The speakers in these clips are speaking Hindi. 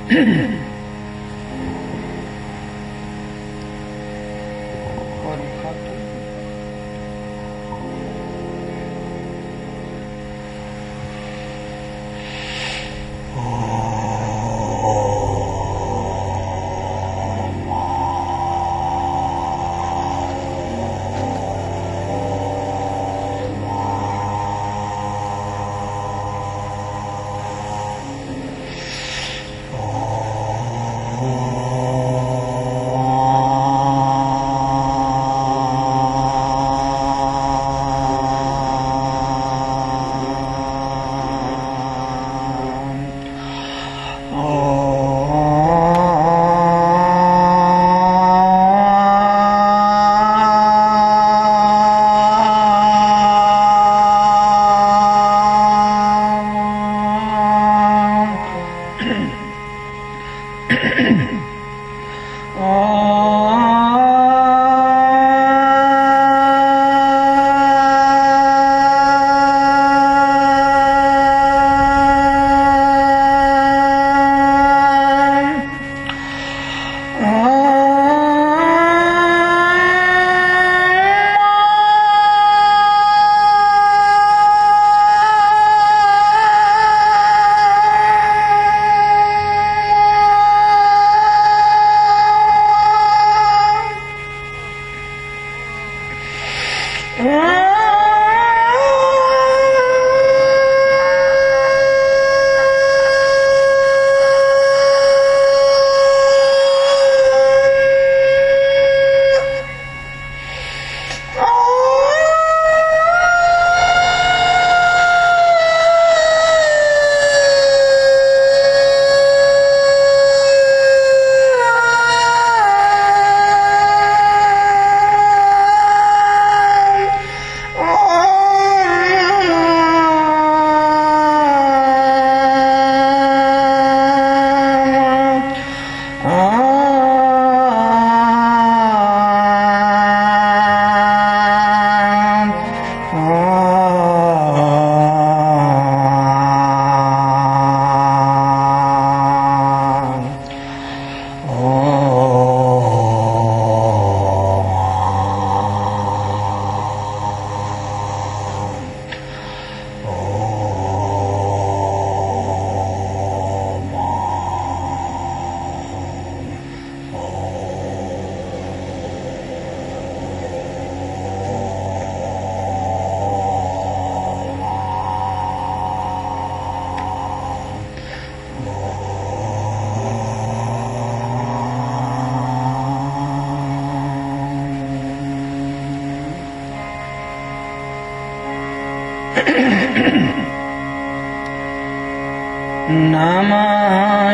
नमः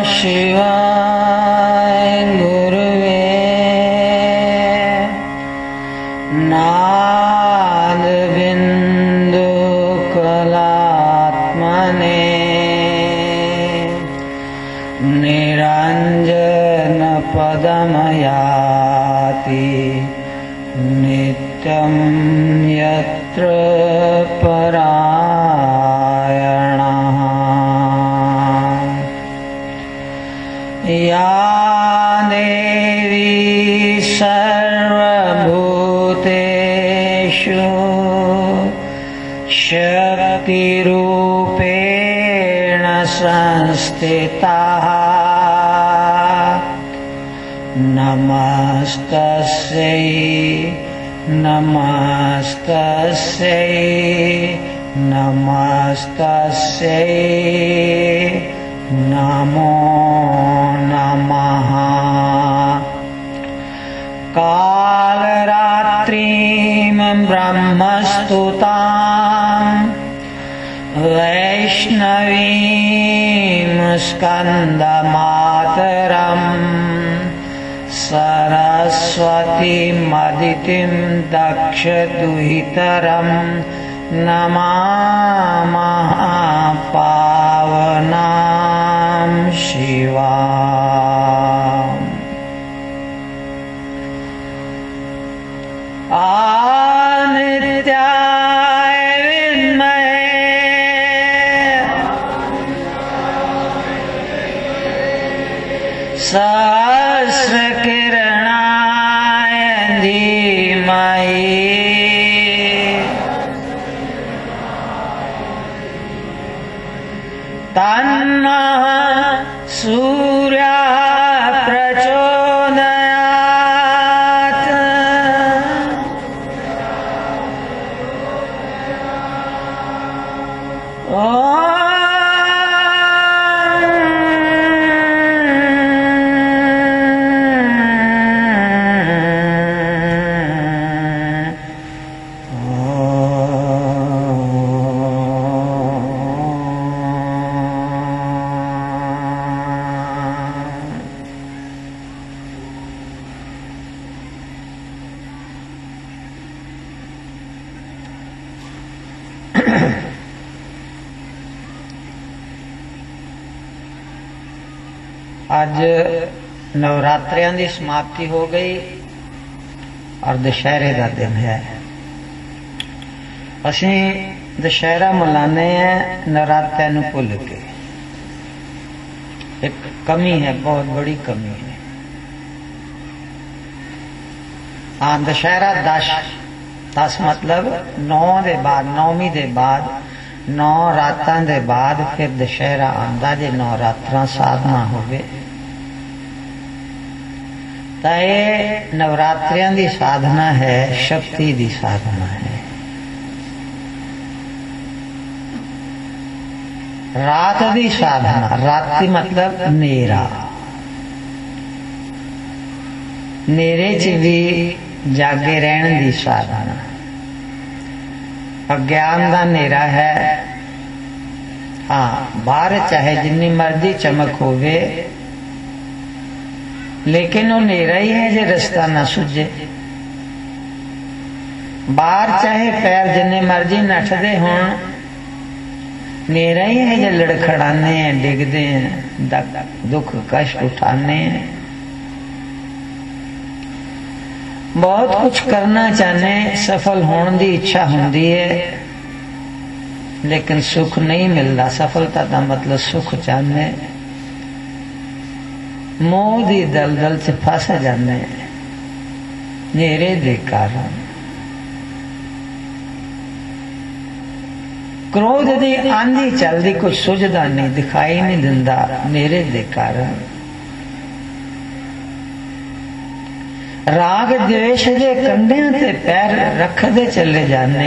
शिवाय गुरुवे नादबिन्दुकलात्मने निरञ्जनपदमयाति नित्यं यत्र परायणः या देवी सर्वभूतेषु शक्तिरूपेण संस्थिता नमस्तस्यै नमस्तस्यै नमस्तस्यै नमो नमः। कालरात्रिं ब्रह्मस्तुतां वैष्णवीं स्कन्दमातरम् सरस्वतीमदितिं दक्षदुहितरं नमामः पावनां शिवाम्। आनित्याय विद्महे सहस्र किरणाय धीमहि तन्नः सूर्यः प्रचोदयात्। आज नवरात्रियां की समाप्ति हो गई और दशहरे का दिन है। असी दशहरा मनाने हैं नवरात्रियां नूं भुल के। एक कमी है, बहुत बड़ी कमी है। हाँ, दशहरा 10 मतलब 9 दे बाद, 9वीं दे बाद 9 रातां दे बाद फिर दशहरा आंदा। जे 9 रात्रां साधना होवे तां ये नवरात्रियां दी साधना है, शक्ति दी साधना है। रात दी साधना, राति मतलब नेरा, नेरे च भी जागे रहन दी साधना। अज्ञान का नेरा है। हाँ, बाहर चाहे जिन्नी मर्जी चमक होवे लेकिन वो नेरा ही है जे रास्ता ना सुझे। बाहर चाहे पैर जिन्ने मर्जी नठदे हों, नेरा ही है जे लड़खड़ाने हैं, डिगदे हैं, दुख कष्ट उठाने हैं। बहुत कुछ करना चाहने, सफल होने की इच्छा होती है लेकिन सुख नहीं मिलता। सफलता का मतलब सुख चाहने, मोह की दलदल च फस जाने नेरे दे कारण। क्रोध की आंधी चलती, कुछ सुझदा नहीं, दिखाई नहीं दिंदा नेरे दे कारण। राग द्वेष के कंढियां ते पैर रखते चले जाने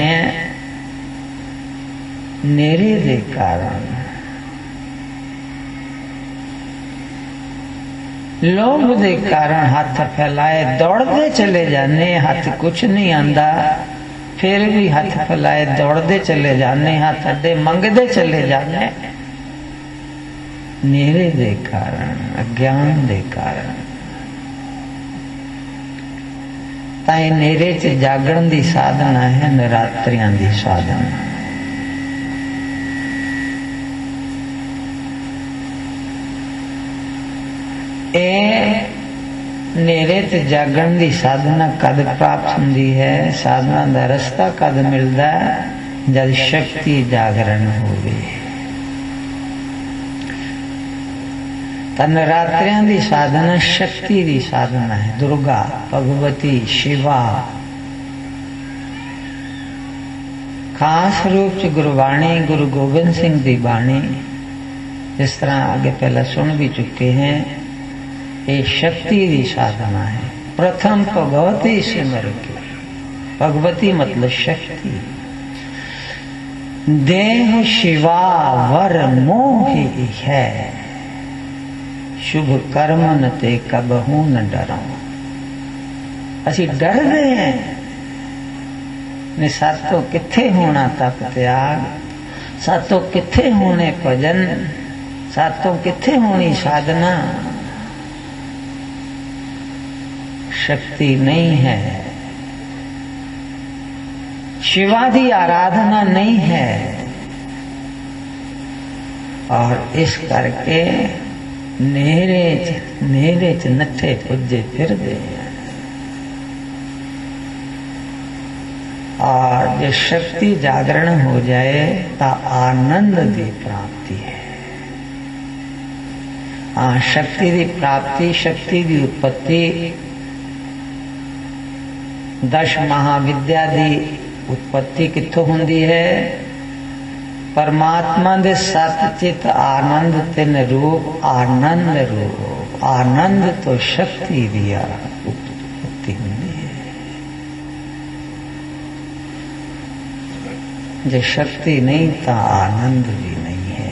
नेरे दे कारण। लोभ दे कारण हाथ फैलाए दौड़ते चले जाने, हाथ कुछ नहीं आंदा फिर भी हाथ फैलाए दौड़ते चले जाने, हाथ अड्डे मंगते चले जाने नेरे दे कारण, अज्ञान दे कारण। ताई नेरे च जागरण दी साधना है नवरात्रियां दी साधना। नेरे ते जागरण दी साधना कद प्राप्त होंदी है, साधना दा रास्ता कद मिलदा है, जब शक्ति जागरण होवे। नवरात्रियां दी साधना शक्ति दी साधना है। दुर्गा, भगवती, शिवा। खास रूप से गुरबाणी, गुरु गोबिंद सिंह दी बाणी, जिस तरह आगे पहले सुन भी चुके हैं, ये शक्ति की साधना है। प्रथम भगवती सिमर की। भगवती मतलब शक्ति। देह शिवा वर मोहि है, शुभ कर्म न ते कबहू न डरो। असी डरदे हैं ने सातों किथे होना तप त्याग, सातों किथे होने भजन, सातों किथे होनी साधना। शक्ति नहीं है, शिवा की आराधना नहीं है, और इस करके नेरे च नठे पुजे फिर दे। और जो शक्ति जागरण हो जाए तो आनंद की प्राप्ति है। हाँ, शक्ति की प्राप्ति, शक्ति की उत्पत्ति, 10 महाविद्या की उत्पत्ति कित्थों हुंदी है? परमात्मा दे सतचित आनंद तिन रूप, आनंद रूप, आनंद तो शक्ति दी उत्पत्ति हुंदी है। जे शक्ति नहीं ता आनंद भी नहीं है।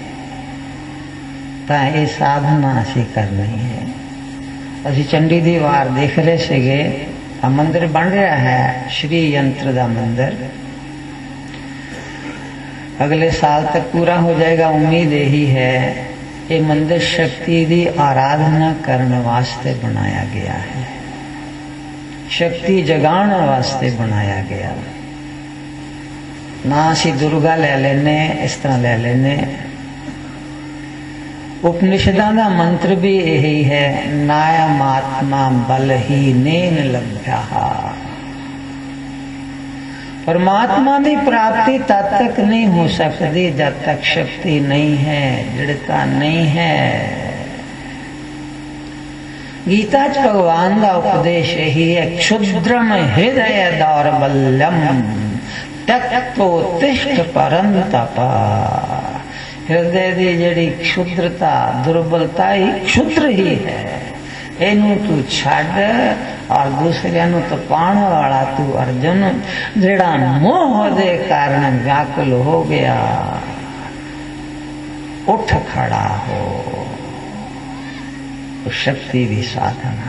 ता ये साधना असी करनी है। असी चंडी दी वार देख रहे सीगे, मंदिर बन रहा है, श्री यंत्र दा मंदिर, अगले साल तक पूरा हो जाएगा, उम्मीद यही है। ये मंदिर शक्ति की आराधना करने वास्ते बनाया गया है, शक्ति जगाने वास्ते बनाया गया। ना असी दुर्गा ले लेने, इस तरह ले लेने। उपनिषदां दा मंत्र भी यही है, नायमात्मा बलहीनेन लभ्या। परमात्मा की प्राप्ति तब तक नहीं हो सकती जब तक शक्ति नहीं है, दृढ़ता नहीं है। गीता च भगवान का उपदेश यही है, क्षुद्रम हृदय दौर्बल्यम त्यक्तोत्तिष्ठ परंतप। हृदय की जड़ी क्षुद्रता, दुर्बलता ही क्षुद्र ही है, इनू तू छड़ और दूसरे नु तो पाने वाला तू अर्जुन, जेड़ा मोह दे कारण व्याकुल हो गया, उठ खड़ा हो। तो शक्ति भी साधना,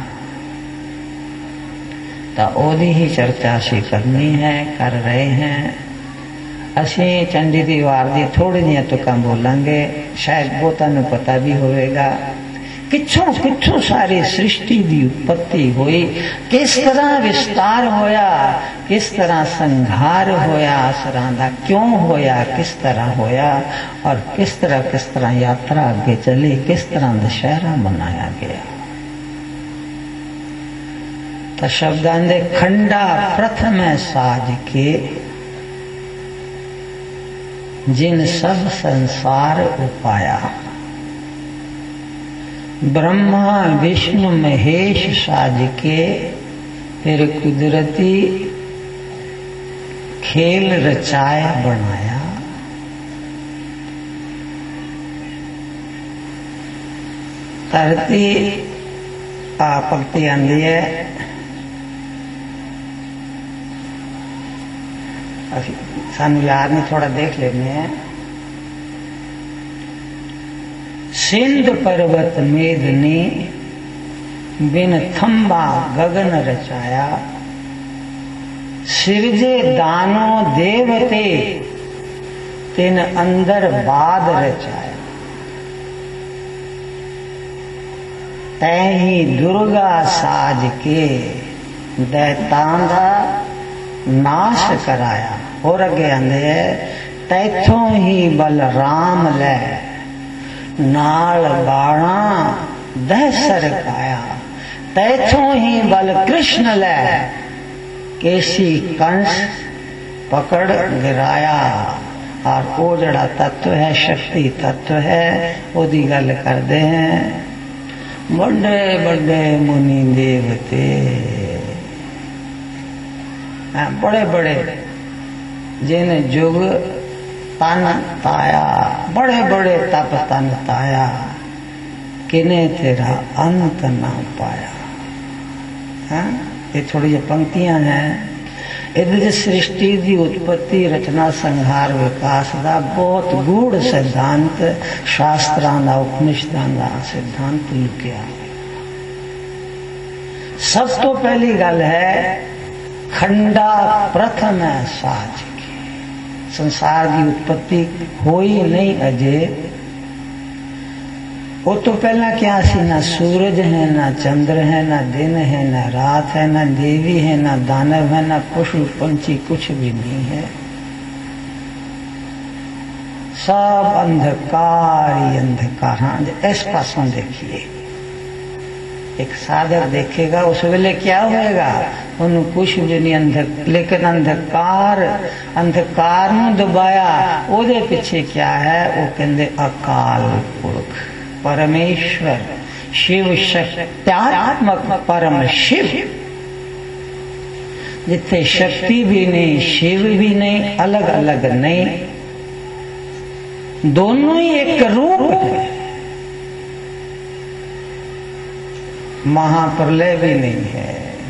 तो ओदी ही चर्चा असी करनी है, कर रहे हैं। असी चंडी दी वार दी थोड़ी जी तुका बोलांगे, शायद वो तुहानू पता भी होगा किच्छों किच्छों सारी सृष्टि की उत्पत्ति हुई, किस तरह विस्तार होया, किस तरह संहार होया असुरां दा, क्यों होया, किस तरह होया, और किस तरह यात्रा आगे चली, किस तरह दशहरा मनाया गया। तो शब्दां दे खंडा प्रथम साज के जिन सब संसार उपाया, ब्रह्मा विष्णु महेश साज के फिर कुदरती खेल रचाया बनाया। धरती पंक्ति आंदी है, सानू याद नहीं, थोड़ा देख लेने हैं। सिंध पर्वत मेदनी बिन थंबा गगन रचाया, सिरजे दानो देवते तिन अंदर बाद रचाया। तैही दुर्गा साज के दैतां दा नाश कराया। और अगे आंदे तैथों ही बलराम लै नाल बाणा दह सरकाया। तैथों ही बल कृष्ण लै केसी कंस पकड़ गिराया। और वो जड़ा तत्व है, शक्ति तत्व है, ओदी गल करते हैं। बड़े बड़े मुनि देवते, बड़े बड़े जिन जुग तन ताया, बड़े बड़े तप तन ताया, किने तेरा अंत ना पाया। ये थोड़ी जी पंक्तियां हैं। इधर सृष्टि की उत्पत्ति, रचना, संहार, विकास का बहुत गूढ़ सिद्धांत शास्त्रां दा, उपनिषदां दा सिद्धांत लुकिया। सब तो पहली गल है खंडा प्रथम साज की। संसार की उत्पत्ति होई नहीं अजे, वो तो पहला क्या सी, ना सूरज है, ना चंद्र है, ना दिन है, ना रात है, ना देवी है, ना दानव है, ना पशु पंछी, कुछ भी नहीं है। सब अंधकार ही अंधकार। हाँ, इस पासों देखिए, एक साधक देखेगा उस वेले क्या होएगा, उन्हें कुछ भी नहीं। लेकिन अंधकार नूं दबाया, ओदे पीछे क्या है, वो कहंदे अकाल पुरख। परमेश्वर, शिव शक्त्यात्मक परम शिव, जिथे शक्ति भी नहीं, शिव भी नहीं, अलग अलग नहीं, दोनों ही एक रूप है। महाप्रलय भी नहीं है।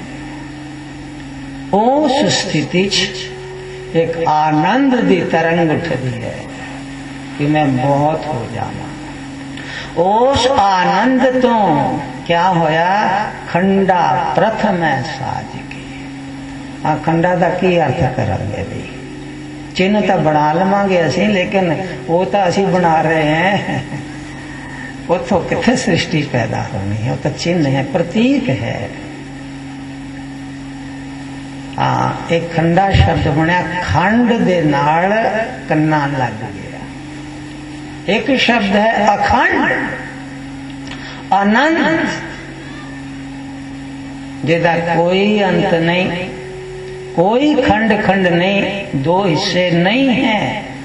उस स्थिति एक आनंद दी तरंग उठती है कि मैं बहुत हो जाना। उस आनंद तो क्या होया, खंडा प्रथम साज के। खंडा का की अर्थ करेंगे भाई, चिन्ह तो बना लवांगे असी, लेकिन वो तो असी बना रहे हैं। उतो किथे सृष्टि पैदा होनी है, वो तो चिन्ह है, प्रतीक है। एक खंडा शब्द बनया, खंड दे नाल कन्ना लग गया। एक शब्द है अखंड, अनंत, जिदा कोई अंत नहीं, कोई खंड खंड नहीं, दो हिस्से नहीं है।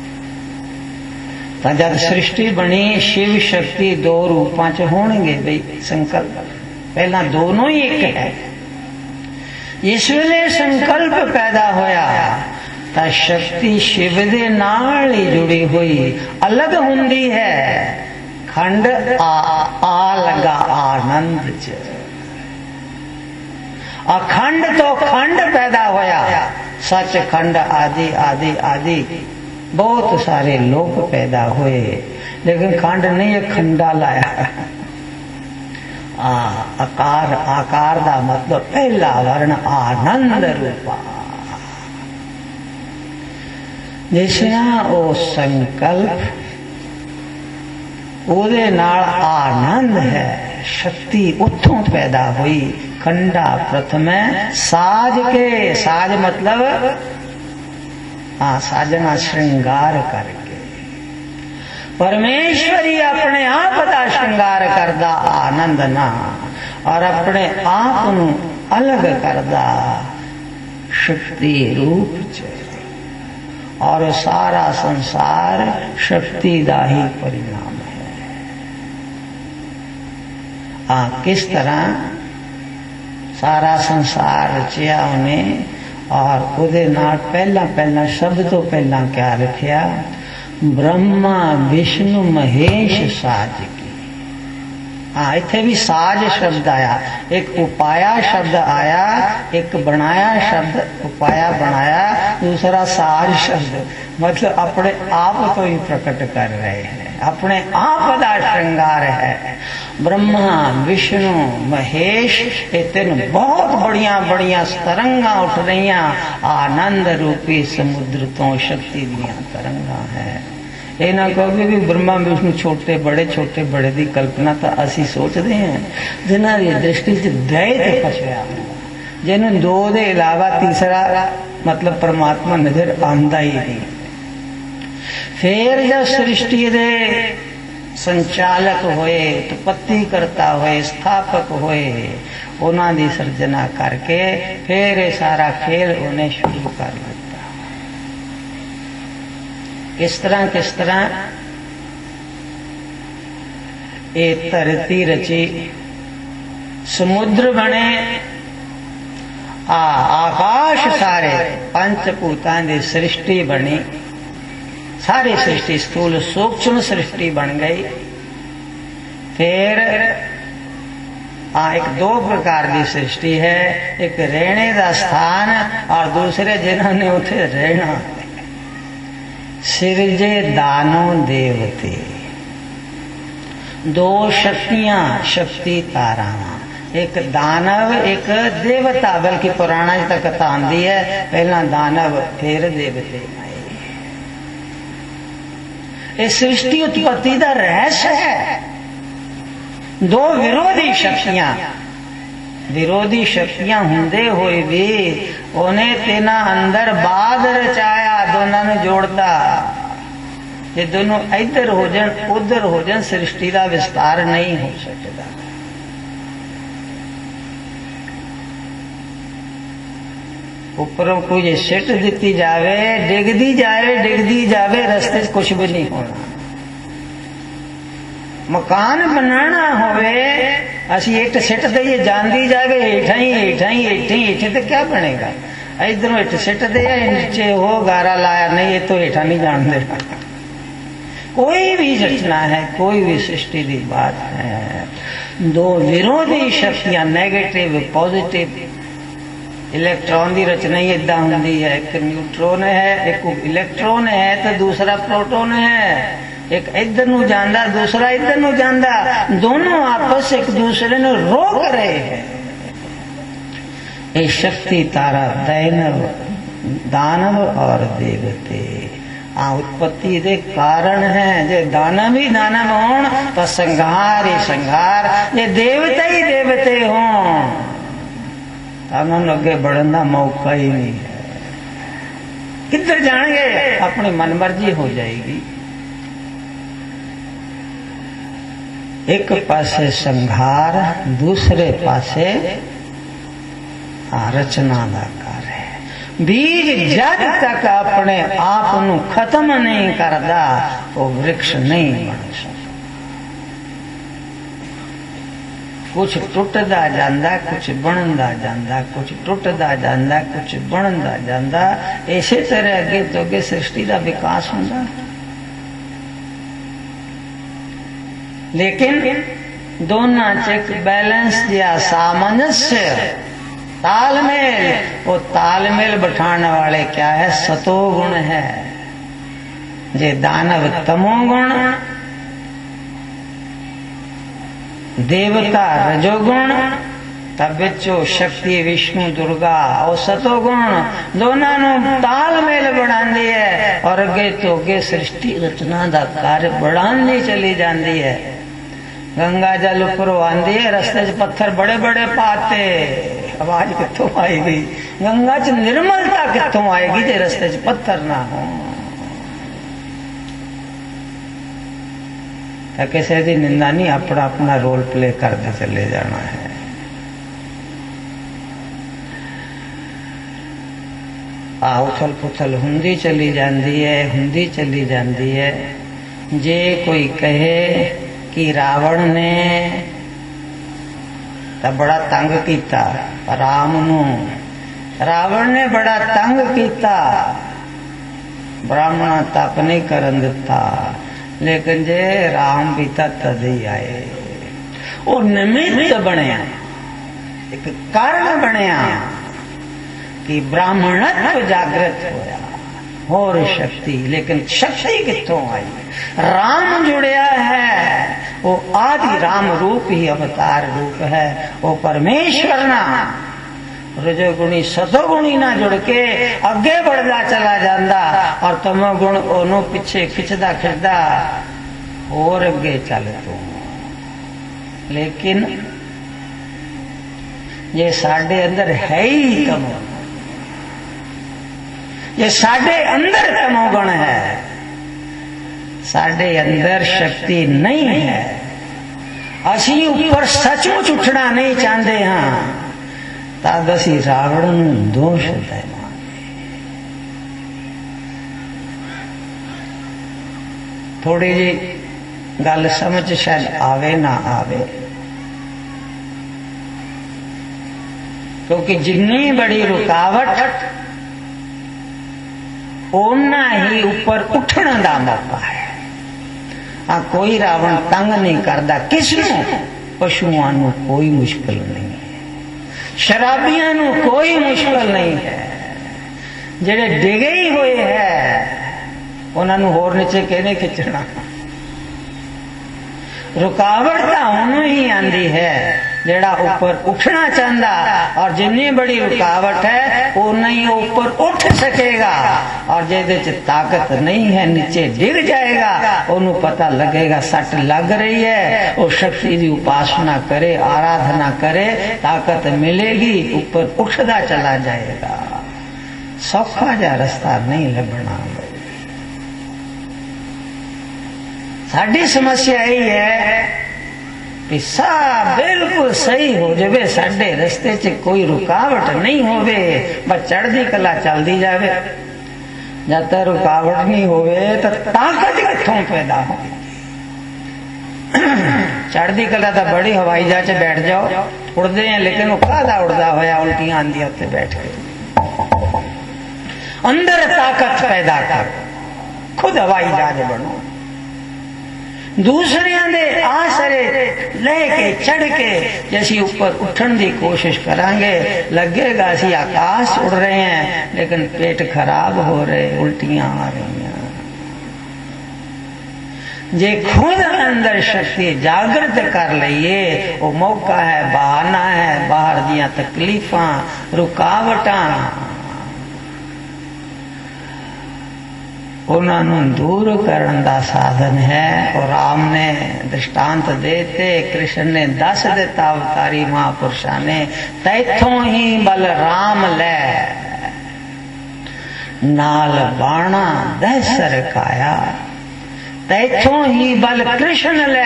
तो जब सृष्टि बनी, शिव शक्ति दो रूपां च होणगे भाई, संकल्प पहला दोनों ही एक है। इस वेले संकल्प पैदा होया तो शक्ति शिव दे नाल ही जुड़ी हुई अलग हुंदी है। खंड आ लगा आनंद च, अखंड तो खंड पैदा होया, सच खंड आदि आदि आदि बहुत सारे लोग पैदा हुए, लेकिन खंड नहीं, ये खंडा लाया। आकार, आकार का मतलब पहला वर्ण आनंद रूपा। जिस वो संकल्प ਉਹਦੇ नाल आनंद है, शक्ति उथों पैदा हुई। खंडा प्रथम साज के, साज मतलब साजना श्रृंगार करके। परमेश्वरी अपने आप का श्रृंगार करदा आनंद ना, और अपने आप नू अलग करदा शक्ति रूप च, और सारा संसार शक्ति का ही परिणाम है। किस तरह सारा संसार रचिया उन्हें, और उहदे नाल पहला पहला सब तो पहला क्या रखिया, ब्रह्मा विष्णु महेश साज की। इत्थे भी साज शब्द आया, एक उपाया शब्द आया, एक बनाया शब्द, उपाया बनाया, दूसरा साज शब्द, मतलब अपने आप को ही प्रकट कर रहे हैं, अपने आप का श्रृंगार है। ब्रह्मा विष्णु महेश, ये तीन बहुत बढ़िया बढ़िया तरंगा उठ रही, आनंद रूपी समुद्र तो शक्ति दियां तरंगा है। ये ना कहोगे भी ब्रह्मा विष्णु छोटे बड़े की कल्पना तो असी सोचते हैं, जिन्हों की दृष्टि च द्वैत फसया, जिन्होंने दो के अलावा तीसरा मतलब परमात्मा नजर आंदा ही नहीं। फिर जब सृष्टि दे संचालक होए, उत्पत्ति करता होए, स्थापक होए, उन्हों की सर्जना करके फिर सारा खेल उन्हें शुरू कर दिता। किस तरह ये धरती रची, समुद्र बने, आकाश सारे, पंचभूतां दी सृष्टि बनी, सारी सृष्टि स्थूल सूक्ष्म सृष्टि बन गई। फिर एक दो प्रकार की सृष्टि है, एक रहने का स्थान और दूसरे जिन्होंने उठे रहना। सिरजे दानो देवते, दो शक्तियां, शक्ति तारा, एक दानव एक देवता, बल्कि पुराना तक कथा आंदी है, पहला दानव फिर देवते आए। इस सृष्टि उत्पत्ति का रहस्य है। दो विरोधी शक्तियां हुंदे हुए भी उन्हें तेना अंदर बाद रचाया, दोनों ने जोड़ता। ये दोनों इधर हो जान उधर हो जान, सृष्टि का विस्तार नहीं हो सकता। ऊपरों कोई सिट दी जावे, डिगदी जावे, रस्ते कुछ भी नहीं होना। मकान बनाना होवे असी इट सिट दईए जाती जाए हेठा ही हेठा ही हेठे ही हेठे तो क्या बनेगा। इधरों इट सिट दे नीचे हो गारा लाया नहीं, ये तो हेठा नहीं जान देगा। कोई भी रचना है, कोई भी सृष्टि की बात है, दो विरोधी शक्तियां नेगेटिव पॉजिटिव, इलेक्ट्रॉन की रचना ही इदा होंगी है, एक न्यूट्रॉन है एक इलेक्ट्रॉन है तो दूसरा प्रोटॉन है, एक इधर नू जांदा दूसरा इधर नू जांदा, दोनों आपस एक दूसरे ने रोक रहे हैं। ये शक्ति तारा दैनव दानव और देवते उत्पत्ति दे कारण है। जे दानव ही दानव होण तो संहार ही संहार, जे देवते ही देवते हों तो उन्होंने अगे बढ़ने का मौका ही नहीं है। किधर जाएंगे, अपनी मनमर्जी हो जाएगी। एक पासे संहार, दूसरे पासे रचना का कार्य है। बीज जब तक अपने आप नू खत्म नहीं करता वो वृक्ष नहीं बन सकता। कुछ टुटदा जांदा कुछ बनदा जांदा, कुछ टुटदा जांदा कुछ बनदा जांदा, इसी तरह अगे तो अगे सृष्टि का विकास होता। लेकिन दोनों च एक बैलेंस या सामंजस्य तालमेल, वो तालमेल बैठाने वाले क्या है, सतोगुण है। जे दानव तमोगुण, देवता रजोगुण, तब बिचो शक्ति विष्णु दुर्गा और सतोगुण दोनों तालमेल बढ़ाती है और अगे तो अगे सृष्टि रचना का कार्य बढ़ानी चली जाती है। गंगा जल उपर आंदी है, रस्ते च पत्थर बड़े बड़े पाते, आवाज कितों आएगी? गंगा च निर्मलता कितों आएगी जे रस्ते च पत्थर ना हो। किसी की निंदा नहीं, अपना अपना रोल प्ले करते चले जाना है। उथल पुथल हुंदी चली जाती है, हुंदी चली जाती है। जे कोई कहे कि रावण ने तो बड़ा तंग किया राम नू, रावण ने बड़ा तंग किया, ब्राह्मण तप नहीं करन दिता, लेकिन जे राम पिता तद ही आए। वो निमित्त बनया, एक कारण बनया कि ब्राह्मणत्व जागृत होया और शक्ति। लेकिन शक्ति कितों आई? राम जुड़िया है, वो आदि राम रूप ही अवतार रूप है, वो परमेश्वर ना रजोगुणी सतोगुणी ना जुड़ के अगे बढ़ता चला जाता और तमोगुण ओनू पीछे खिंचदा खिंचदा और अगे चल तो। लेकिन ये साढ़े अंदर है ही तमोगुण, ये साढ़े अंदर तमोगुण है, साढ़े अंदर शक्ति नहीं है। असी ऊपर सचमुच उठना नहीं चाहते हाँ तद असी रावण दोष दे। थोड़ी जी गल समझ शायद आवे ना आवे, क्योंकि जितनी बड़ी रुकावट ओना ही ऊपर उठने का मौका है। कोई रावण तंग नहीं करता किसनू, पशुओं नू कोई मुश्किल नहीं है, शराबियां नू कोई मुश्किल नहीं है, जेड़े डिगे ही हुए है उन्होंने होर नीचे कहने खिंचना। रुकावट तो उन्होंने ही आंदी है जेड़ा ऊपर उठना चाहता, और जितनी बड़ी रुकावट है उतना ही ऊपर उठ सकेगा, और जेदे च ताकत नहीं है नीचे डिग जाएगा। उन्हें पता लगेगा सट लग रही है, वो शक्ति की उपासना करे, आराधना करे, ताकत मिलेगी, ऊपर उठता चला जाएगा। सौखा जा रास्ता नहीं लभना। साडी समस्या यही है कि सब बिल्कुल सही हो जाए, साडे रस्ते च कोई रुकावट नहीं होवे, बस चढ़दी कला चलती जावे। जब तक रुकावट नहीं होवे तो ताकत कित्थों पैदा हो? चढ़ती कला तो बड़ी हवाई जहाज च बैठ जाओ, उड़ते हैं, लेकिन कादा उड़ता होया उल्टियां आंदियां उत्ते बैठ के। अंदर ताकत पैदा कर, खुद हवाई जहाज बनो, दूसरियां दे आसरे लेके चढ़ के जैसी ऊपर उठन की कोशिश करांगे, लगेगा असी आकाश उड़ रहे हैं, लेकिन पेट खराब हो रहे, उल्टियां आ रही हैं। जे खुद अंदर शक्ति जागृत कर लईए, वो मौका है, बहाना है, बाहर दियां तकलीफां रुकावटां उन्होंने दूर करने का साधन है। और राम ने दृष्टांत देते, कृष्ण ने दस दिता अवतारी महापुरुषा ने, तैथों ही बल राम ले नाल बाणा दह सरकाया, तैथों ही बल कृष्ण ले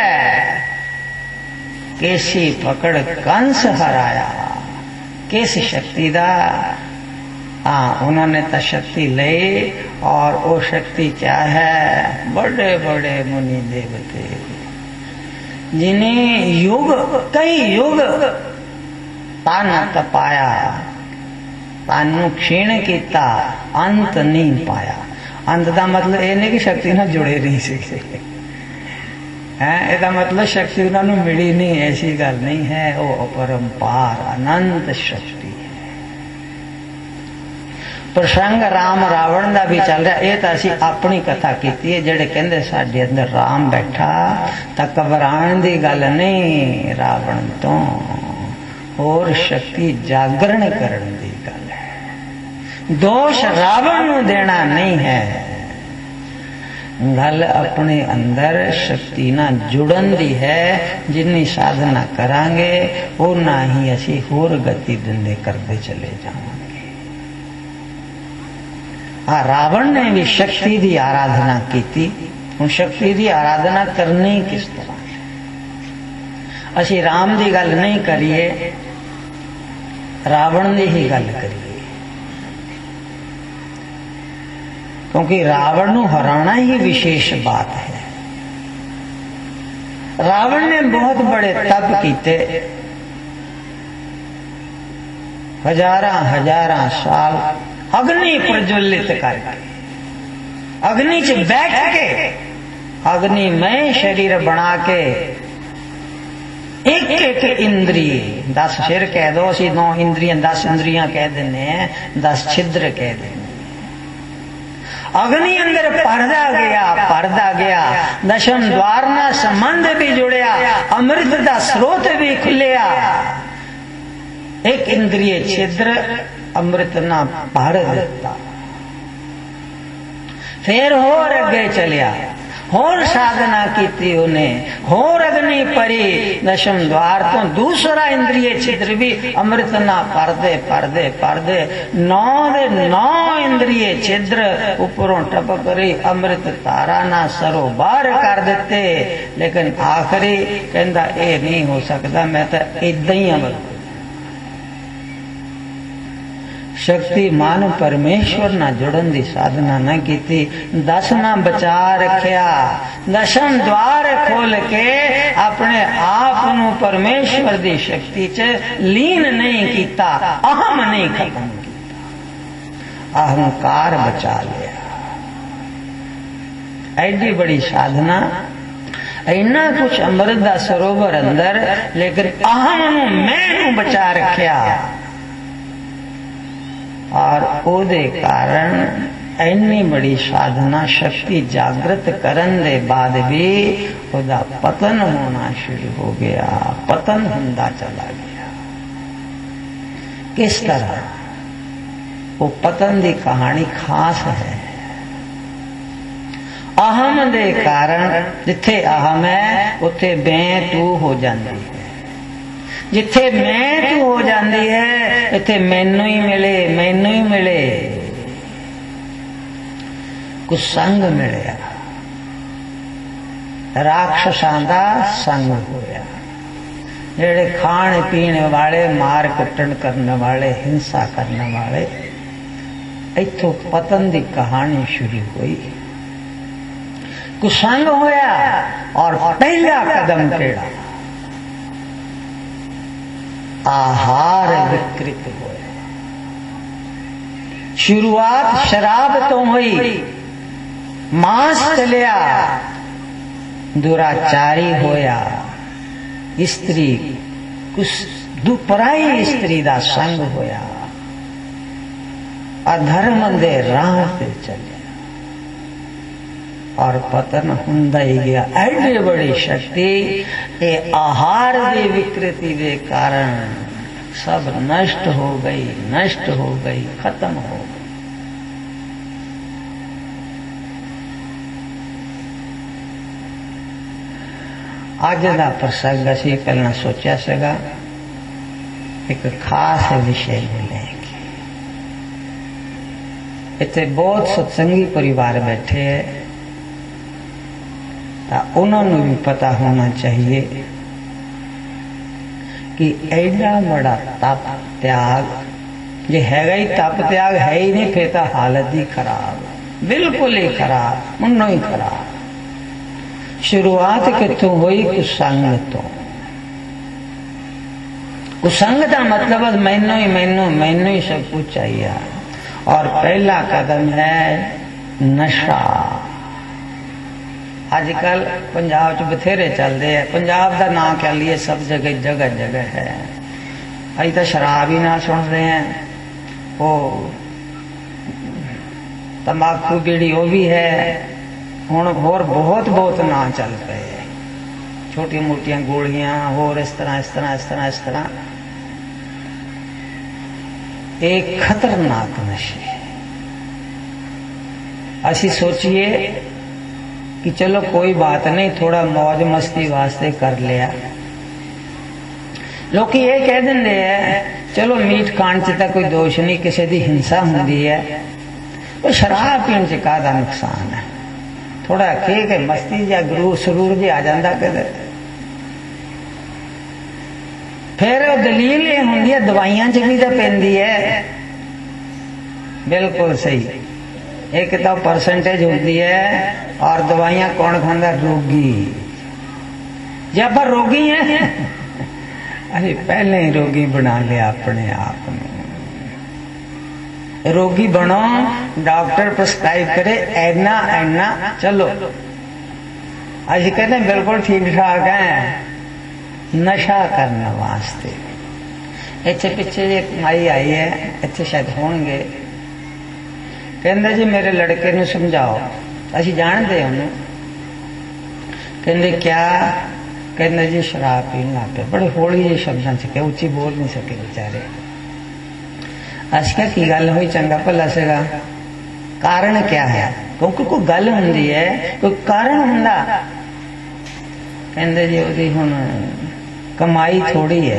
केसी पकड़ कंस हराया। किस शक्ति दा? हाँ, उन्होंने तो शक्ति ले, और वो शक्ति क्या है? बड़े बड़े मुनि देवते जिन्हें युग कई युग तन तपाया, तनु क्षीण किया, अंत नहीं पाया। अंत का मतलब ये नहीं कि शक्ति ना जुड़े नहीं सके है, इसका मतलब शक्ति उन्होंने मिली नहीं, ऐसी गल नहीं है। वो अपरंपार अनंत शक्ति है। प्रसंग राम रावण का भी चल रहा, ये तो असी अपनी कथा की है। जेड़े कहते साडे अंदर राम बैठा, तो घबराण की गल नहीं रावण तो, और शक्ति जागरण करने की गल है। दोष रावण नूं देना नहीं है, गल अपने अंदर शक्ति ना जुड़न दी है। जिन्नी साधना करांगे उन्ना ही असी होर गति दिंदे करते चले जाएंगे। हाँ, रावण ने भी शक्ति की आराधना की थी। हूँ शक्ति की आराधना करनी किस तरह है? असी राम की गल नहीं करिए, रावण की ही गल करिए, क्योंकि रावण नूं हराना ही विशेष बात है। रावण ने बहुत बड़े तप किए, हजारां साल अग्नि प्रज्वलित करके, अग्नि च बैठ के, अग्नि में शरीर बना के, एक एक इंद्रिय 10 सिर कह दो, असी 9 इंद्रियां 10 इंद्रियां कह देने, 10 छिद्र कह देने। अग्नि अंदर परदा गया, दशम द्वार ना संबंध भी जुड़िया, अमृत का स्रोत भी खुलिया। एक इंद्रिय छिद्र अमृत ना भर दिता। फिर होर अगे चलिया, होर साधना की उन्हें, होर अग्नि परी, दशम द्वार तो दूसरा इंद्रिय छिद्र भी अमृत ना परदे 9 इंद्रिय छिद्र ऊपरों टपक रही, अमृत तारा ना सरो बाहर कर देते। लेकिन आखिरी कहता ये नहीं हो सकता, मैं तो इदा ही अमृत। शक्तिमान परमेश्वर ना जुड़न की साधना न की, 10 ना बचा रखिया, दशम द्वार खोल के अपने आप नू परमेश्वर की शक्ति च लीन नहीं किया, अहम नहीं खत्म किया, अहंकार बचा लिया। ऐडी बड़ी साधना, इन्ना कुछ अमृत दा सरोवर अंदर, लेकिन अहम नू मैं नू बचा रखिया। और ओदे कारण इन्नी बड़ी साधना शक्ति जागृत करन दे बाद भी ओदा पतन होना शुरू हो गया, पतन हुंदा चला गया। किस तरह? वो पतन की कहानी खास है। अहम दे कारण, जिथे अहम है उथे मैं तू हो जाती है, जिथे मैं तू हो जाती है इथे मैनू ही मिले, कुछ संग मिलिया, राक्षसां दा संग होया। जेड़े खाने पीने वाले, मार कुटन करने वाले, हिंसा करने वाले, इथों पतन की कहानी शुरू हुई। कुसंग होया और पहला कदम केड़ा आहार विकृत होया। शुरुआत शराब तो हुई, मांस चलिया, दुराचारी होया, स्त्री कुछ पराई स्त्री दा संग होया, अधर्म दे राह ते चलिया और पतन हुंदा ही गया। एडी बड़ी शक्ति ये आहार की विकृति के कारण सब नष्ट हो गई, नष्ट हो गई, खत्म हो गई। आज का प्रसंग असी पहला सोचा सगा एक खास विषय लेंगे। इतने बहुत सत्संगी परिवार बैठे हैं, उन्होंने भी पता होना चाहिए कि एडा बड़ा तप त्याग ये हैगा ही तप त्याग है ही नहीं, फिर तो हालत ही खराब, बिल्कुल ही खराब, मुन्नो ही खराब। शुरुआत कितों हुई? कुसंग तो। कुसंग का मतलब मैनू ही सब कुछ चाहिए। और पहला कदम है नशा। आजकल पंजाब च बथेरे चलते हैं, पंजाब का नाम कह लिए सब जगह जगह जगह है। अभी तो शराब ही ना सुन रहे हैं, वो तंबाकू बीड़ी वो भी है, हुण होर बहुत बहुत ना चल रहे हैं, छोटी मोटियां गोलियां होर इस तरह इस तरह इस तरह इस तरह। एक खतरनाक नशे। असी सोचिए कि चलो कोई बात नहीं, थोड़ा मौज मस्ती वास्ते कर लिया। लोग ये कह देंगे है चलो मीट खाण च तो कोई दोष नहीं, किसी की हिंसा होती है, तो शराब पीण च काहदा नुकसान है? थोड़ा के मस्ती या गुरूर सरूर जी आ जाता कदे। फिर दलील ये होंगी है दवाइयां च भी तो पैंदी है। बिल्कुल सही, एक तो परसेंटेज होती है और दवाइयां कौन खांदा? रोगी। जब पर रोगी है अरे पहले ही रोगी बना लिया अपने आप में। रोगी बनो, डॉक्टर प्रिस्क्राइब करे ऐना ऐना चलो, अभी कहते हैं बिल्कुल ठीक ठाक है। नशा करने वास्ते इतने पिछे एक माई आई है, इतने शायद होंगे, कहते जी मेरे लड़के ने समझाओ। असी जानते उन्हें, कहते क्या? कहते जी शराब पीन लग पे, बड़े होली जी शब्दों से, उच्ची बोल नहीं सके बेचारे। अस की गल हुई, चंगा भला सेगा, कारण क्या है? क्योंकि कोई गल होंगी है, कोई कारण होंदा। कहते जी उसकी हुण कमाई थोड़ी है,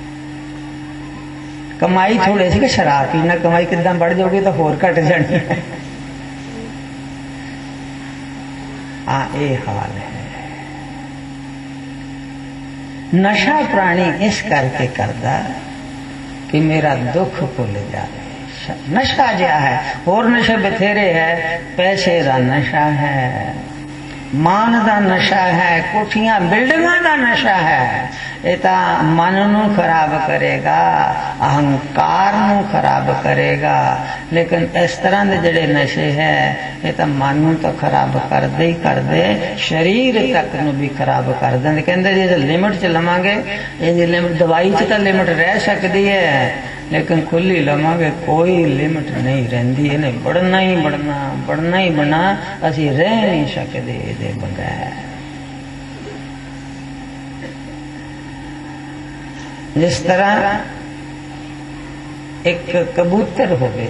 कमाई थोड़ी सी कि शराब पीना, कमाई किदा बढ़ जाओगी तो होर घट जानी है। हाँ ये हाल है। नशा प्राणी इस करके करदा कि मेरा दुख भुल जाए। नशा जो है, और नशे बथेरे है, पैसे का नशा है, मान का नशा है, कोठियां बिल्डिंगा का नशा है। ये तो मन नू खराब करेगा, अहंकार नू खराब करेगा। लेकिन इस तरह के जड़े नशे है ये तो मन नू तो खराब कर दे ही कर दे, शरीर तक नू भी खराब कर देंगे। कहते जो लिमिट च लवांगे, ये लिमिट दवाई च तो लिमिट रह सकती है, लेकिन खुली लवांगे कोई लिमिट नहीं रही। इन्हें बढ़ना ही बढ़ना, बढ़ना ही बढ़ना, असी रह नहीं सकते ये बगैर। जिस तरह एक कबूतर हो गए,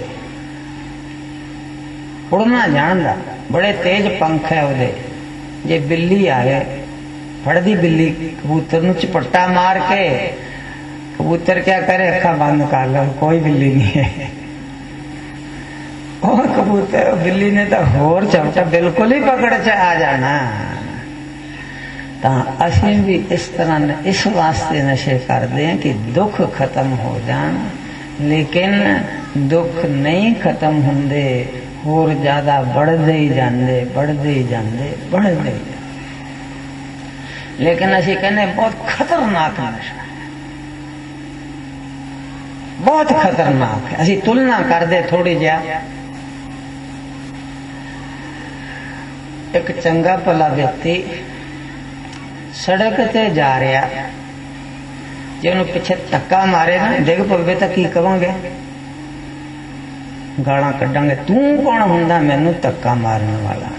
उड़ना जानदा, बड़े तेज पंख है उदे, जे बिल्ली आए फड़दी बिल्ली कबूतर नू झपट्टा मार के, कबूतर क्या करे? अखा बंद कर लो, कोई बिल्ली नहीं है। और कबूतर बिल्ली ने तो होर झपटा बिल्कुल ही पकड़ च आ जाना। तो असी भी इस तरह इस वास्ते नशे करते हैं कि दुख खत्म हो जान, लेकिन दुख नहीं खत्म होंदे, होर ज्यादा बढ़ते ही जाते बढ़ते ही जाते बढ़ते ही। लेकिन असी कहने बहुत खतरनाक नशा है, बहुत खतरनाक है। असी तुलना करते थोड़ी जा, एक चंगा भला व्यक्ति सड़क ते जा रहा, जे उन्हें पिछे धक्का मारे ना डिग पवे तो की कवांगे? गालां कड्डांगे, तू कौन हुंदा मैनू धक्का मारने वाला।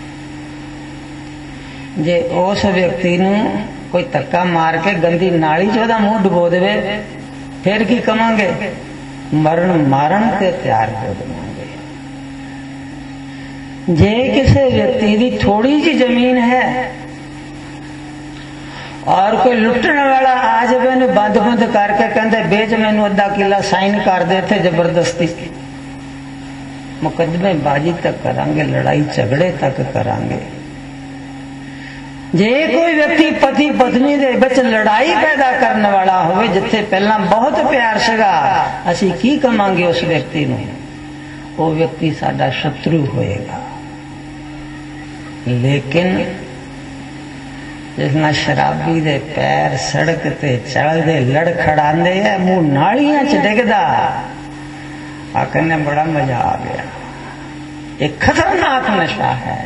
जे उस व्यक्ति नू कोई धक्का मार के गंदी नाली च ओहदा मुंह डुबो देवे फिर की कवांगे? मरण मारन ते तैयार हो देवांगे। जे किसी व्यक्ति की थोड़ी जी जमीन है और कोई लुटने वाला आज मैंने बंद बंद करके कहते बेच मैनू अद्धा किला साइन कर दे थे जबरदस्ती, मुकदमे बाजी तक करांगे, लड़ाई झगड़े तक करांगे। जे कोई व्यक्ति पति पत्नी दे विच लड़ाई पैदा करने वाला होवे, जिथे पहला बहुत प्यार सीगा, असी की कमांगे उस व्यक्ति नूं? वो व्यक्ति साडा शत्रु होएगा। लेकिन जिसना शराबी दे पैर सड़क ते चलते लड़खड़ांदे है, मुंह नालियां च डिगदा, आखने बड़ा मजा आ गया। एक खतरनाक नशा है।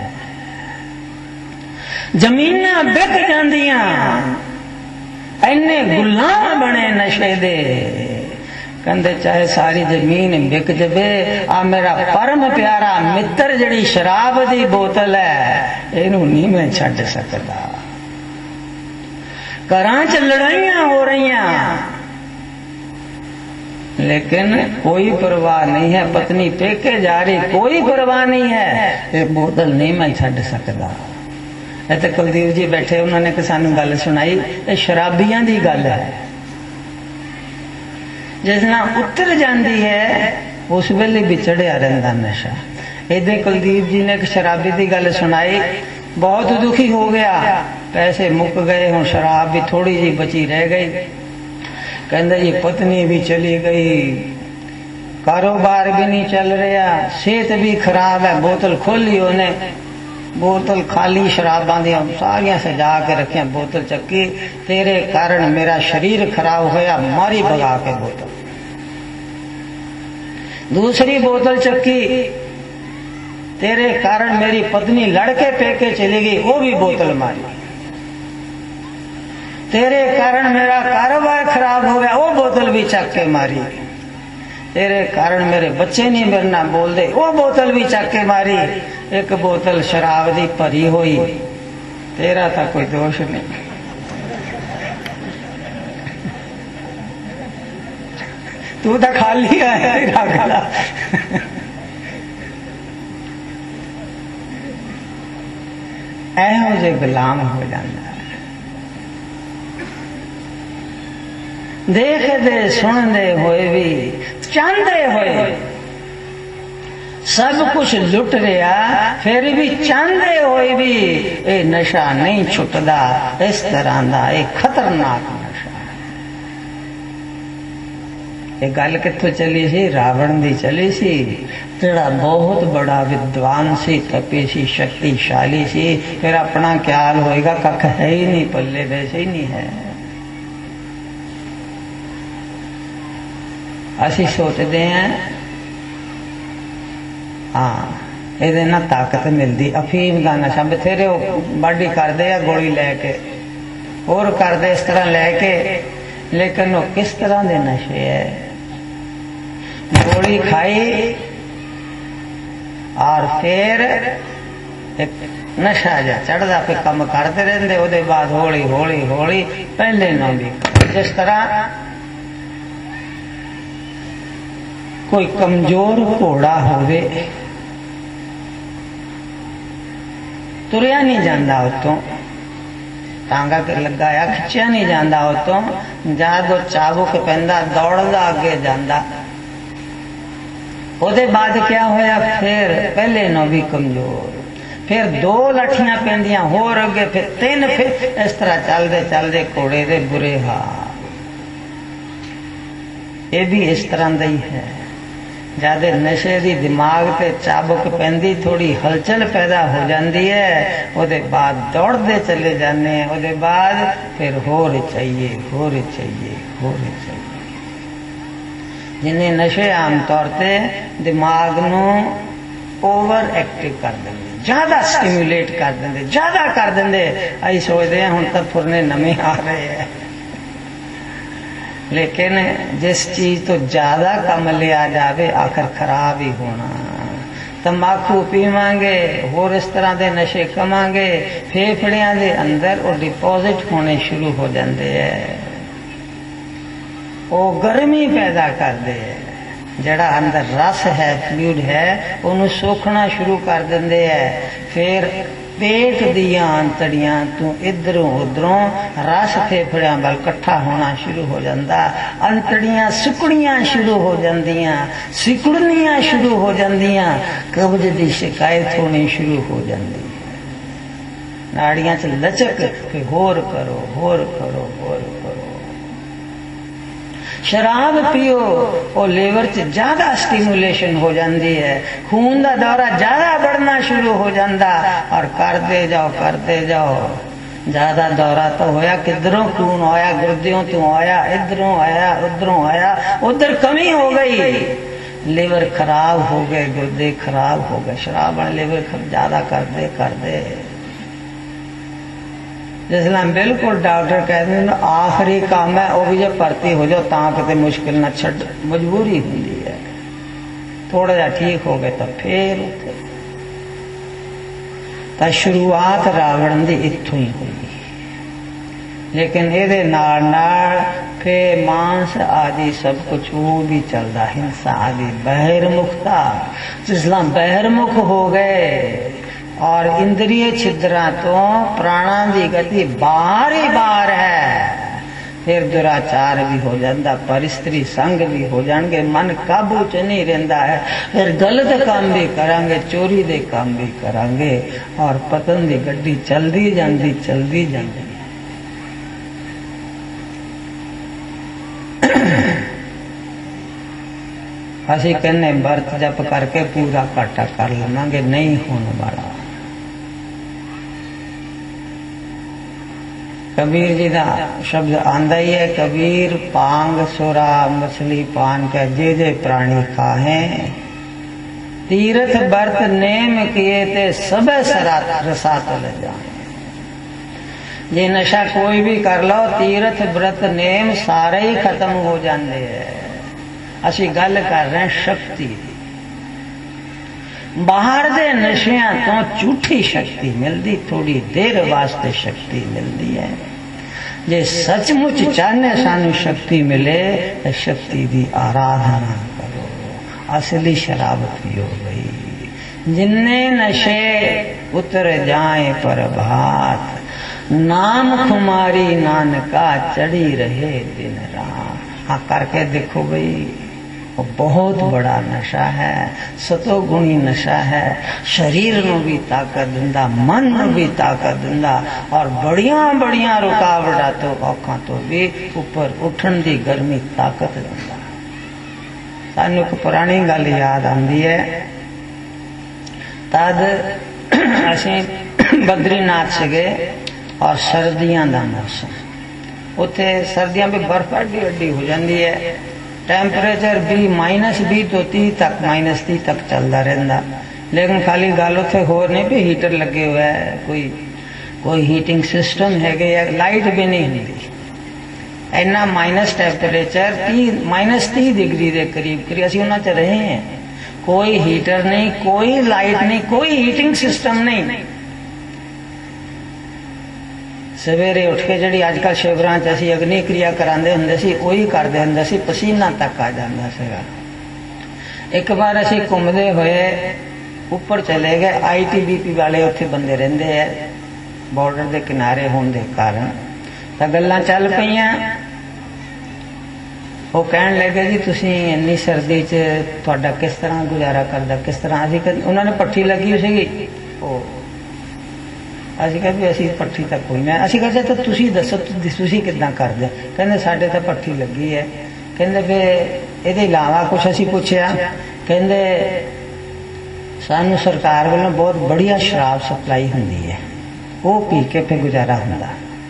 जमीनां बिक जांदियां, इन्ने गुलाम बने नशे दे, कहते चाहे सारी जमीन बिक जबे, आ मेरा परम प्यारा मित्र जड़ी शराब दी बोतल है इनू नहीं मैं छड्ड सकदा। घरां च लड़ाइयां हो रही, लेकिन कोई परवाह नहीं है। पत्नी पेके जा रही, कोई परवाह नहीं है, ये बोतल नहीं मैं छड्ड सकदा। इत्थे कुलदीप जी बैठे, उन्होंने सानू गल सुनाई, ये शराबियां दी गल है। जिसना उतर जाती है उस वेले भी चढ़िया रहिंदा नशा। इधे कुलदीप जी ने एक शराबी की गल सुनाई, बहुत दुखी हो गया, पैसे मुक गए, हुण शराब भी थोड़ी जी बची रह गई। कहंदा जी पत्नी भी चली गई, कारोबार भी नहीं चल रहा, सेहत भी खराब है। बोतल खोली उन्हें, बोतल खाली शराबां दी सारियां सजा के रखिया, बोतल चक्की, तेरे कारण मेरा शरीर खराब होया, मारी भगा के बोतल। दूसरी बोतल चक्की, तेरे कारण मेरी पत्नी लड़के पेके चली गई, वो भी बोतल मारी। तेरे कारण मेरा कारोबार खराब हो गया, वो बोतल भी चक के मारी। तेरे कारण मेरे बच्चे नहीं मेरे ना बोल दे, वो बोतल भी चक के मारी। एक बोतल शराब दी भरी हुई, तेरा तो कोई दोष नहीं। तू तो खाली है। एहो जे गुलाम हो जाता है। देखते सुनते हुए भी, चाहते हुए सब कुछ लुट रहा, फिर भी चाहते हुए भी ये नशा नहीं छुटता। इस तरह का एक खतरनाक नशा है। ये गल कित्थों चली सी? रावण दी चली सी, जेड़ा बहुत बड़ा विद्वान सी, तपी सी, शक्तिशाली सी, फिर अपना ख्याल होएगा कख है ही नहीं, पल्ले वैसे ही नहीं है। असी सोचते हैं हाँ ये ना ताकत मिलती। अफीम का नशा बथेरे बाडी करते हैं गोली लैके, और करते इस तरह लैके, लेकिन वो किस तरह के नशे है? गोली खाई और फिर एक नशा जा चढ़ता, फिर कम करते रहते, उसके बाद हौली हौली हौली पहले ना भी। जिस तरह कोई कमजोर घोड़ा होवे, तुरया नहीं जाता उतों, टांगा के लगाया खिंचिया नहीं जाता उतों, जदों चाबुक पैंदा दौड़दा अगे जाता। उसके बाद क्या होया? फिर पहले नो भी कमजोर, फिर 2 लाठियां पैंदियां होर अगे, फिर 3, फिर इस तरह चलते चलते घोड़े दे बुरे हाल। ये भी इस तरह का ही है। ज्यादा नशे दी दिमाग ते चाबुक पैंदी, थोड़ी हलचल पैदा हो जाती है, उसके बाद दौड़ते चले जाने, उसके बाद फिर होर चाहिए, होर चाहिए, होर चाहिए। जिन्हें नशे आम तौर से दिमाग नू ओवर एक्टिव कर देंगे, ज्यादा स्टिमुलेट कर देंगे, ज्यादा कर देंगे। अं सोचते हैं हुण तो फुरने नवे आ रहे हैं, लेकिन जिस चीज तो ज्यादा कम लिया जाए आखिर खराब ही होना। तंबाकू पीवांगे, होर इस तरह के नशे कमांगे, फेफड़ियां के अंदर वो डिपॉजिट होने शुरू हो जाते हैं, वो गर्मी पैदा करते हैं, जड़ा अंदर रस है, फ्लूइड है, उन्हें सोखना शुरू कर देंगे है। फिर पेट दियां अंतड़ियां तो इधरों उधरों रस फेफड़ियां वाल इकट्ठा होना शुरू हो जाता, अंतड़ियां सुकड़ियां शुरू हो जांदियां, सिकुड़नियां शुरू हो जांदियां, कब्ज की शिकायत होनी शुरू हो जाती है, नाड़ियां च लचक, फिर होर करो, होर करो, होर करो। शराब पियो, और लेवर च ज्यादा स्टिमुलेशन हो जाती है, खून का दौरा ज्यादा बढ़ना शुरू हो जाता, और करते जाओ। ज्यादा दौरा तो होया, किधरों खून होया, गुर्दियों तो आया, इधरों आया, उधरों आया, उधर कमी हो गई, लेवर खराब हो गए, गुर्दे खराब हो गए। शराब लेवर ज्यादा करते जिसमें बिल्कुल डॉक्टर कहते हैं आखिरी काम है, वो भी जब भर्ती हो जाओ तां किते मुश्किल न छड़, मजबूरी होंदी है। थोड़ा जा ठीक हो गए तो फिर तो शुरुआत रावण की इत्थों ही हुई, लेकिन ये नाल फिर मांस आदि सब कुछ वो भी चलता, हिंसा आदि, बहिर्मुखता। जिसला बहिर्मुख हो गए और इंद्रिय छिद्रा तो प्राणा की गति बाहर ही बाहर है, फिर दुराचार भी हो जाता, परिस्त्री संग भी हो जाएंगे, मन काबू च नहीं रहता है, फिर गलत काम भी करांगे, चोरी दे काम भी करांगे, और पतन की गड्डी चलती जाती, चलती जाती। असी कहने व्रत जप करके पूरा घाटा कर लवांगे, नहीं होने वाला। कबीर जी का शब्द आंदा ही है, कबीर पांग सुरा मछली पान के जे प्राणी खाहे, तीर्थ व्रत नेम किए ते सब रसात ले जाए। जे नशा कोई भी कर लो, तीर्थ व्रत नेम सारे ही खत्म हो जाते हैं। असी गल कर रहे हैं शक्ति दी, बाहर दे नशियां तो झूठी शक्ति मिलती, थोड़ी देर वास्ते शक्ति मिलती है। जे सचमुच चाहने सानू शक्ति मिले तो शक्ति की आराधना करो, असली शराब पियो गई। जिन्ने नशे उतर जाए प्रभात, नाम खुमारी नानका चढ़ी रहे दिन रात। हाँ करके देखो भाई, वो बहुत बड़ा नशा है, सतोगुणी नशा है, शरीर को भी ताकत दिंदा, मन को भी ताकत दिंदा, और बड़िया बड़िया रुकावटा तो औखा तो भी ऊपर उठन की गर्मी ताकत दिंदा। सानू एक पुरानी गल याद आती है, तद असीं बद्रीनाथ से गए और सर्दियों का मौसम, उत्थे सर्दियां भी बर्फ अड्डी अड्डी हो जाती है, टेम्परेचर भी -20 तो 30 तक, -30 तक चलता रहता। लेकिन खाली गल उत्थे होर नहीं भी हीटर लगे हुए है, कोई हीटिंग सिस्टम है, लाइट भी नहीं होती। इन्ना माइनस टेम्परेचर -30 डिग्री के करीब असीं उन्हां च रहे हैं, कोई हीटर नहीं, कोई लाइट नहीं, कोई हीटिंग सिस्टम नहीं। सवेरे उठ के जी अजकल शिवरां च असीं अग्नि क्रिया करांदे हुंदे सी, उही करदे हुंदे सी, पसीना तक आ जांदा सीगा। एक बार असीं घूमदे होए ऊपर चले गए, ITBP वाले उत्थे बंदे रहिंदे है, बॉर्डर के किनारे होने के कारण, तां गल्लां चल पईयां। वो कहण लगे जी तुसीं इन्नी सर्दी च तुहाडा किस तरह गुजारा करदा, किस तरह? उन्होंने पट्ठी लगी हुई सीगी, असीं कहा भी असीं पट्ठी तक कोई ना, असीं कहते तो तुसीं दसो तुसीं किदां करदे? कहंदे साडे तां पट्ठी लगी है। कहंदे फिर इहदे इलावा कुछ असीं पुछया? कहते सानू सरकार वालों बहुत बढ़िया शराब सप्लाई होंगी है, वो पी के फिर गुजारा होंदा।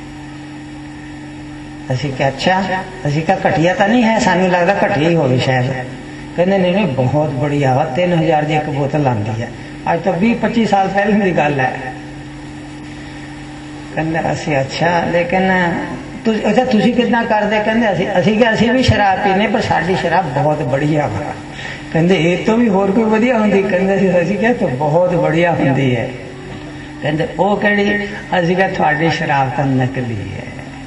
असी क्या अच्छा, असी क्या घटिया तो नहीं है, सानू लगता घटिया ही होवे शायद। कहते नहीं नहीं बहुत बढ़िया वा, 3000 की एक बोतल आती है। अज तो 20-25 साल पहले की गल है। कहते असी अच्छा, लेकिन अच्छा तुसी कितना करते? कहते असी भी शराब पीने, पर साडी शराब बहुत बढ़िया वा। कहते ये तो भी होर कोई वधिया होंदी? कहते असी क्या तो बहुत बढ़िया होंदी है। कहते वो कहड़ी? असी क्या थोड़ी शराब तो नकली है।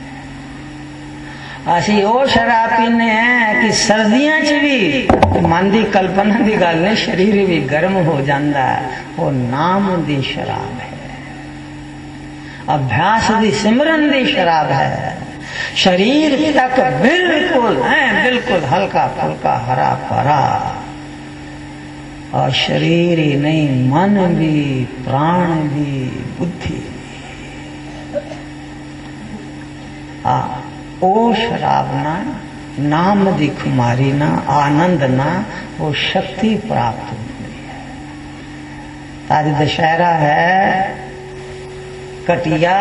असी वो शराब पीने हैं कि सर्दियां च भी मन की कल्पना की गल नहीं, शरीर भी गर्म हो जाता है। वो नाम दी शराब है, अभ्यास दी सिमरन दी शराब है। शरीर तक बिल्कुल है, बिल्कुल हल्का फुल्का हरा भरा, और शरीर ही नहीं मन भी, प्राण भी, बुद्धि ओ शराब ना, नाम दी खुमारी ना, आनंद ना, वो शक्ति प्राप्त होती है। आज दशहरा है, घटिया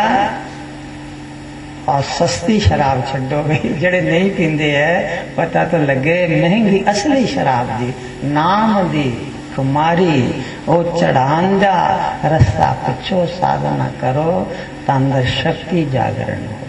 और सस्ती शराब छड्डो गई। जेड़े नहीं पींदे है पता तो लगे महंगी असली शराब दी, नाम दी खुमारी, वो चढ़ान दा रस्ता पिछो साधना करो, तंदर शक्ति जागरण होगा।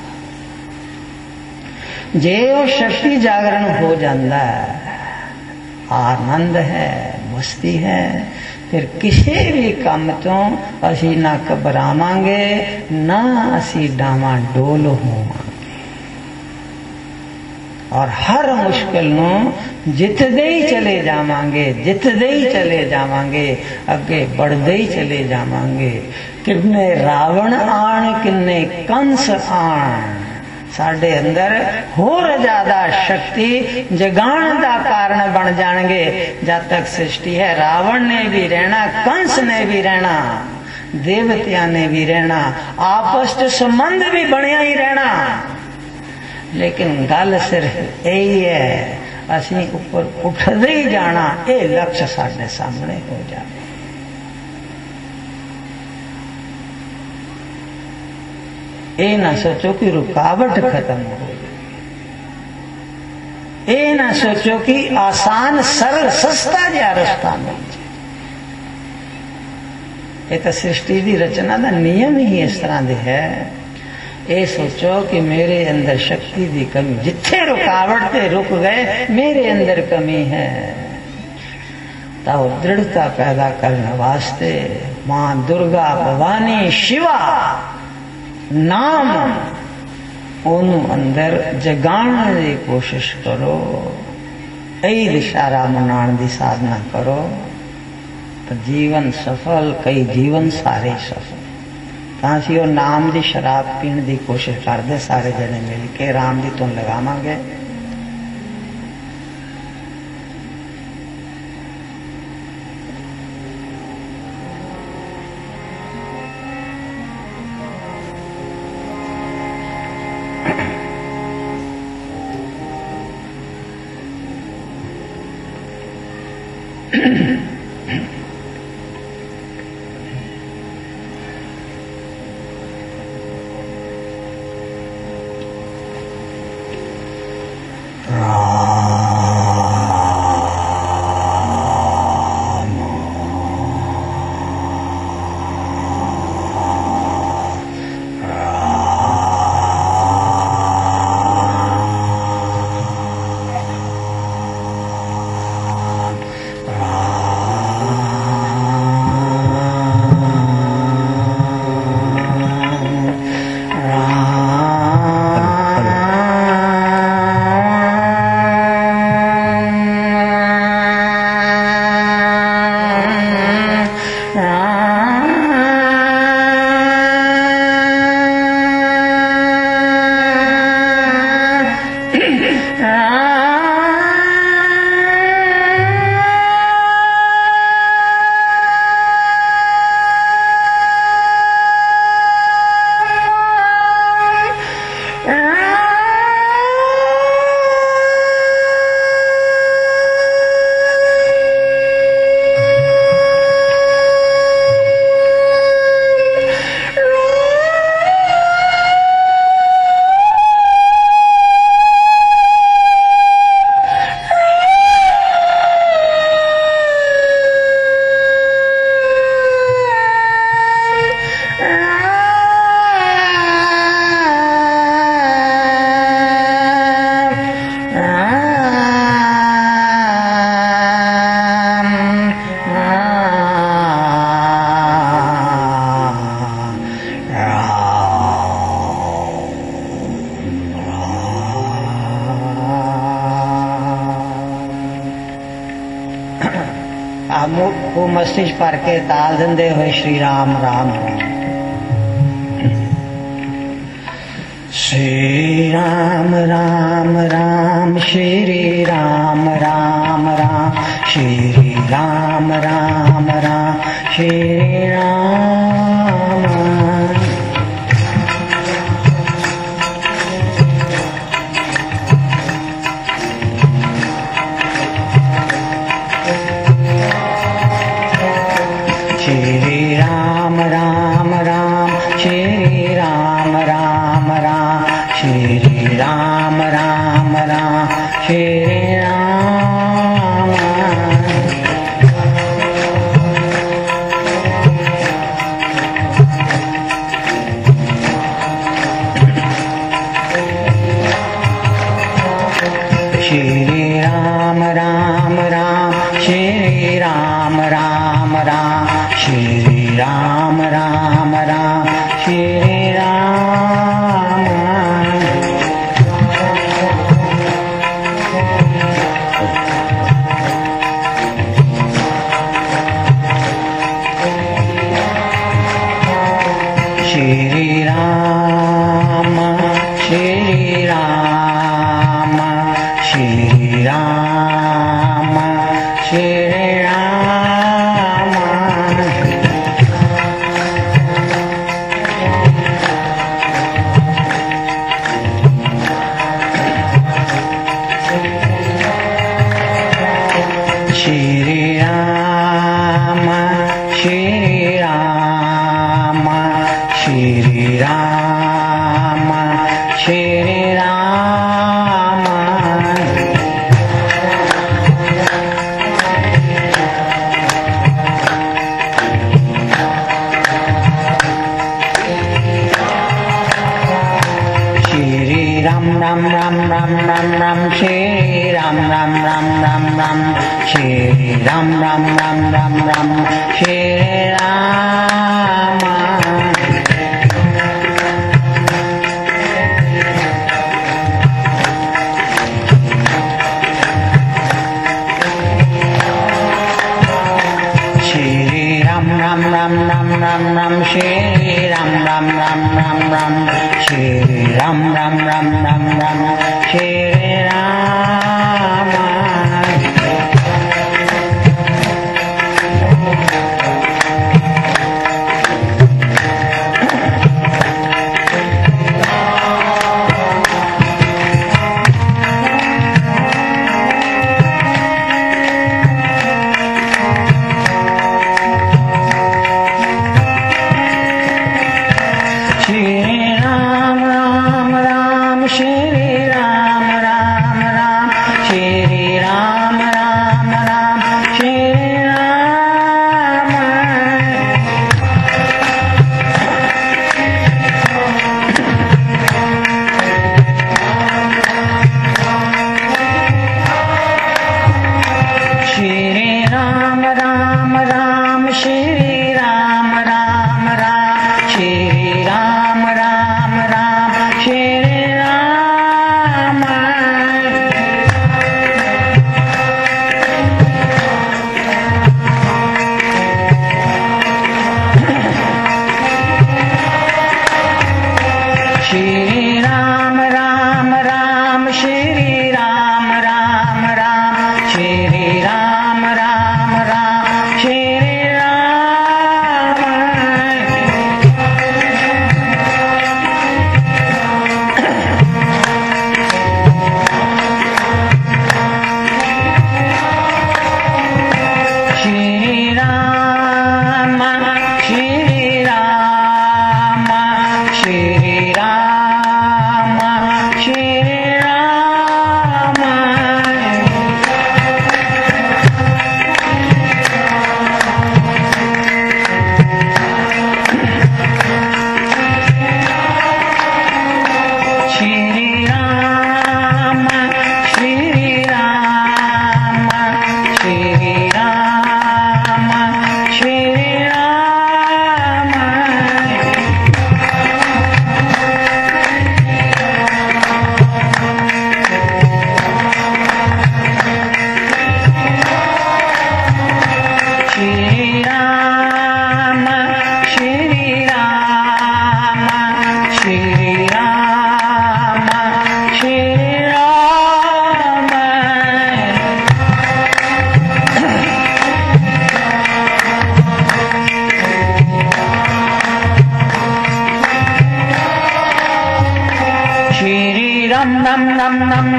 जे वो शक्ति जागरण हो जाता है, आनंद है, मस्ती है, फिर किसी भी काम तो असी ना घबरावांगे, ना असी डावा डोल होवांगे, और हर मुश्किल नूं जितदे ही चले जावांगे, जितदे ही चले जावांगे, अगे बढ़दे ही चले जावांगे। किन्ने रावण आण, किन्ने कंस आण, साडे अंदर होर ज्यादा शक्ति जगाण का कारण बन जाएंगे। जब तक सृष्टि है, रावण ने भी रहना, कंस ने भी रहना, देवतिया ने भी रहना, आपस च संबंध भी बनया ही रहना। लेकिन गल सिर्फ यही है, असी ऊपर उठते ही जाना, ये लक्ष्य साडे सामने हो जाए। ये ना सोचो कि रुकावट खत्म हो, ये ना सोचो कि आसान सरल सस्ता जहा रास्ता मिल जाए। ये तो सृष्टि की रचना का नियम ही इस तरह दे है। ये सोचो कि मेरे अंदर शक्ति की कमी, जिथे रुकावट से रुक गए मेरे अंदर कमी है, तो दृढ़ता पैदा करने वास्ते मां दुर्गा, भवानी, शिवा नाम ओनू अंदर जगाण की कोशिश करो, कई दिशारा मनाण की साधना करो, तो जीवन सफल, कई जीवन सारे सफल। असी वो नाम की शराब पीने की कोशिश करते सारे जने मिल के, राम की धुन लगावांगे। मुंह मस्तिष्क भर के ताल देंदे हुए श्री राम राम श्री राम राम राम श्री राम राम राम श्री राम राम राम श्री राम श्री राम राम राम श्री राम राम राम श्री राम राम राम श्री राम श्री राम राम राम श्री राम राम राम श्री राम राम राम श्री राम श्री राम श्री राम श्री राम श्री राम श्री राम श्री राम श्री राम श्री राम श्री राम राम राम राम राम राम श्री राम राम राम राम राम श्री राम राम राम राम राम श्री राम श्री राम राम राम राम राम राम श्री राम राम राम राम राम श्री राम राम राम राम राम श्री राम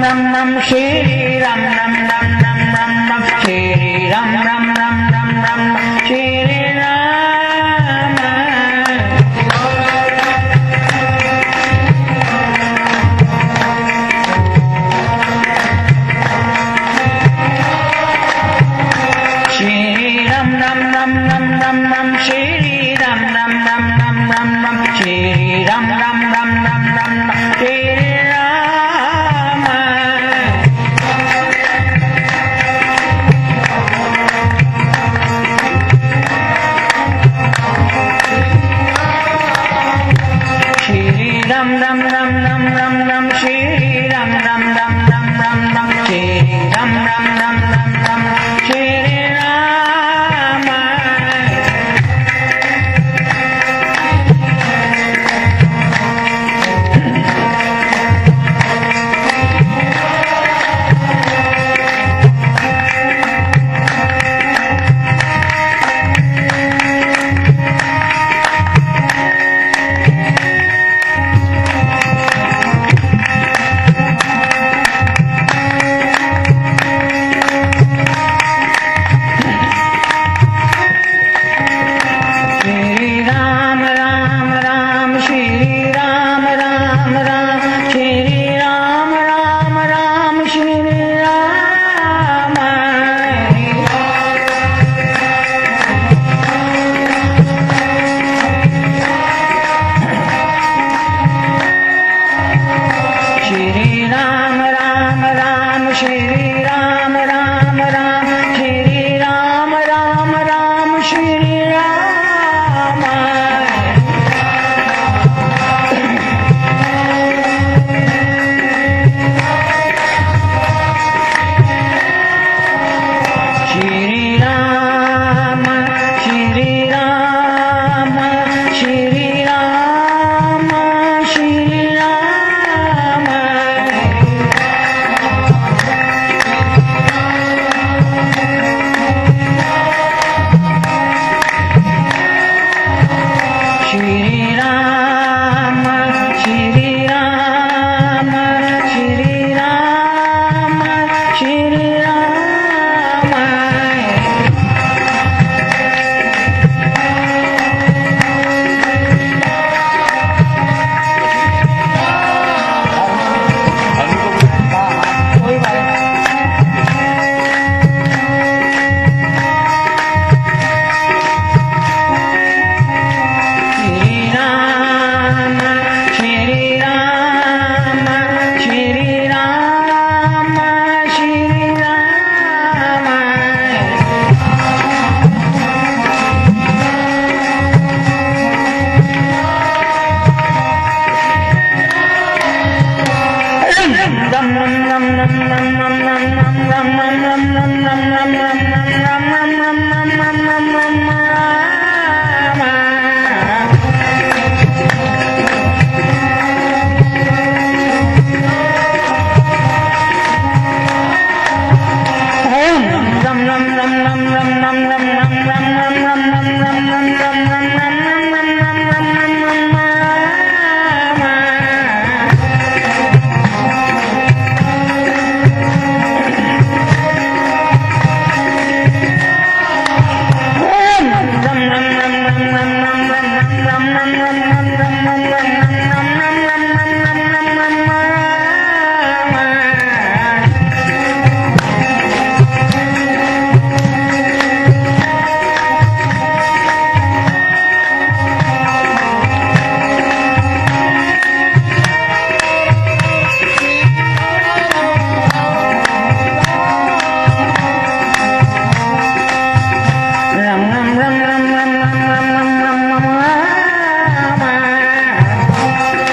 रम रम श्री राम रम रम रम रम रम श्री राम रम रम रम रम श्री राम श्री राम रम रम रम रम रम श्री राम रम रम रम रम रम श्री राम रम रम रम रम श्री राम श्री राम रम रम रम रम रम श्री राम रम रम रम रम रम श्री राम रम रम रम रम Shri Ram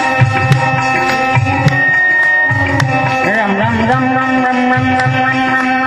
ram ram ram ram ram ram ram ram